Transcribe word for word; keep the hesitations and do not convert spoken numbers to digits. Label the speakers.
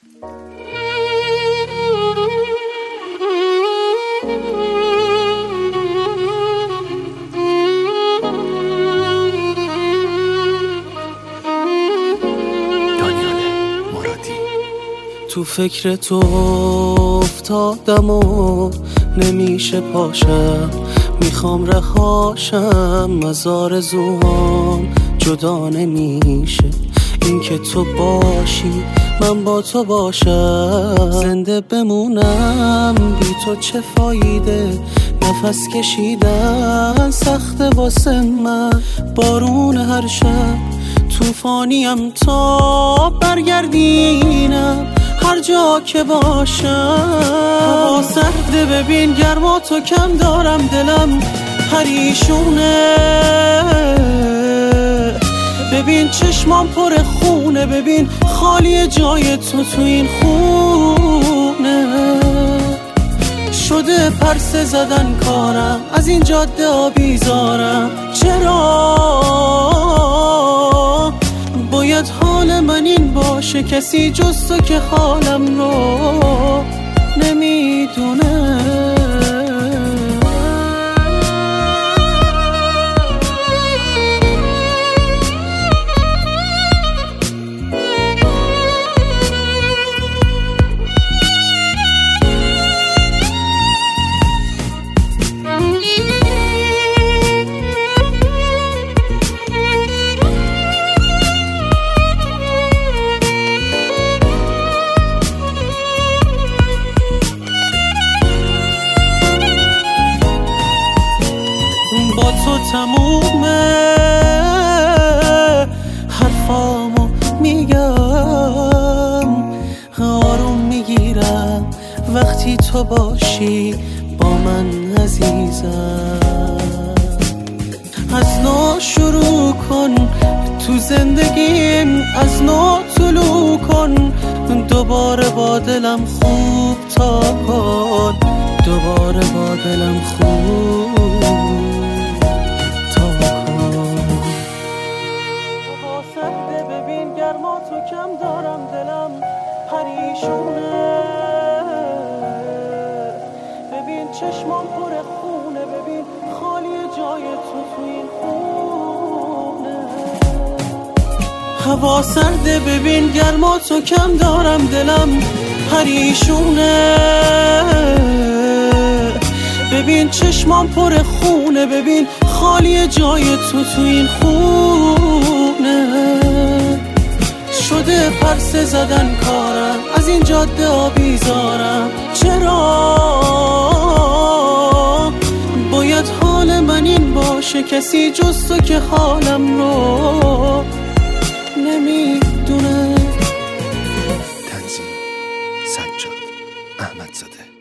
Speaker 1: تو فکر تو افتادم و نمیشه پاشم، میخوام رهاشم از آرزوهام، جدا نمیشه این که تو باشی من با تو باشم. زنده بمونم بی تو چه فایده، نفس کشیدن سخته واسه من، بارون هر شب توفانیم تا برگردینم هر جا که باشم. هوا سرده ببین گرما تو کم دارم، دلم پریشونه ببین چشمام پر خونه، ببین خالی جای تو تو این خونه. شده پرسه زدن کارم، از این جاده آبیزارم، چرا باید حال من این باشه؟ کسی جز تو که حالم رو نمیدونه. با تو تمومه حرفامو میگم، آروم میگیرم وقتی تو باشی با من عزیزم. از نو شروع کن تو زندگیم، از نو طلوع کن، دوباره با دلم خوب تا کن، دوباره با دلم خوب گرما تو کم دارم، دلم پریشونه ببین چشمام پر خونه، ببین خالی جای تو تو این خونه. هوا سرده ببین گرما تو کم دارم، دلم پریشونه ببین چشمام پر خونه، ببین خالی جای تو تو این خونه. شده پرسه زدن کارم، از این جاده آبیزارم، چرا باید حال من این باشه؟ کسی جز تو که حالم رو نمیدونه.
Speaker 2: تنظیم سجاد احمدزاده.